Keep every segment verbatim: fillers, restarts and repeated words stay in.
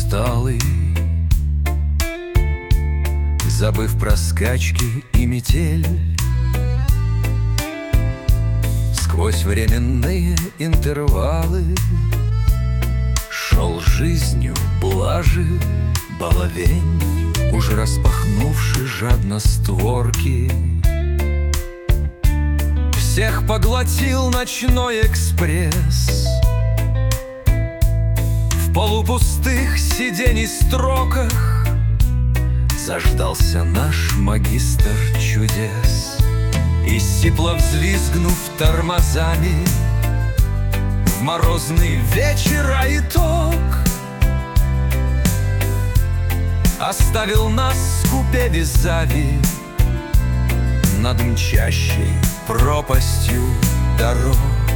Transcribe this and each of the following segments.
усталый, забыв про скачки и метель. Сквозь временные интервалы шел жизнью блажи баловень, уже распахнувши жадно створки. Всех поглотил ночной экспресс. В полупустых сидений строках заждался наш магистр чудес. И сипло взвизгнув тормозами, в морозный вечер, а итог оставил нас в купе Визави над мчащей пропастью дорог.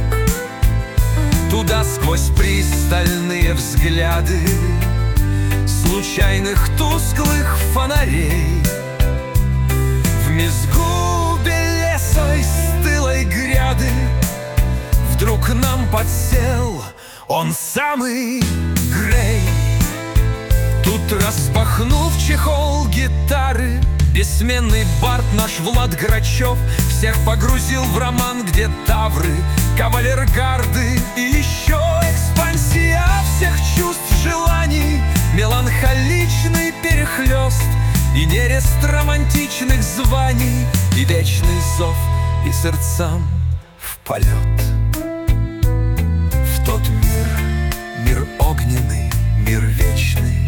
Туда сквозь пристальные взгляды случайных тусклых фонарей, в мезгу белесой стылой гряды, вдруг нам подсел он самый Грей. Тут, распахнув чехол гитары, бессменный бард наш Влад Грачев всех погрузил в роман, где тавры, кавалергарды и еще экспансия всех чувств, желаний, меланхоличный перехлёст и нерест романтичных званий, и вечный зов и сердцам в полет. В тот мир, мир огненный, мир вечный,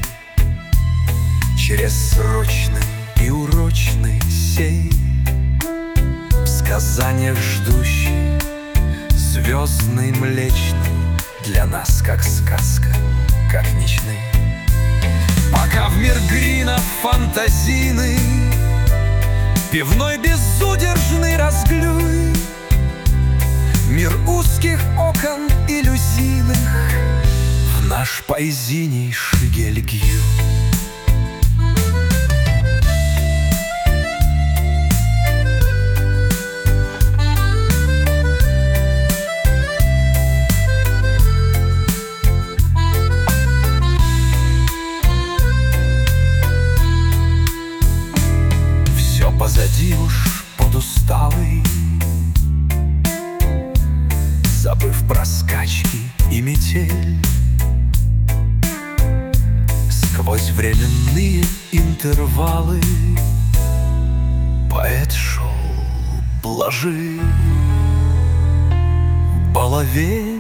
через срочный и урочный сей, в сказаниях ждущий, звездный, млечный, для нас как сказка, как ничный. Пока в мир Грина фантазийный, пивной безудержный разглюй, мир узких окон иллюзийных в наш поэзийный Шигель-Гью. Позади уж подусталый, забыв про скачки и метель, сквозь временные интервалы поэт шел блажи баловень.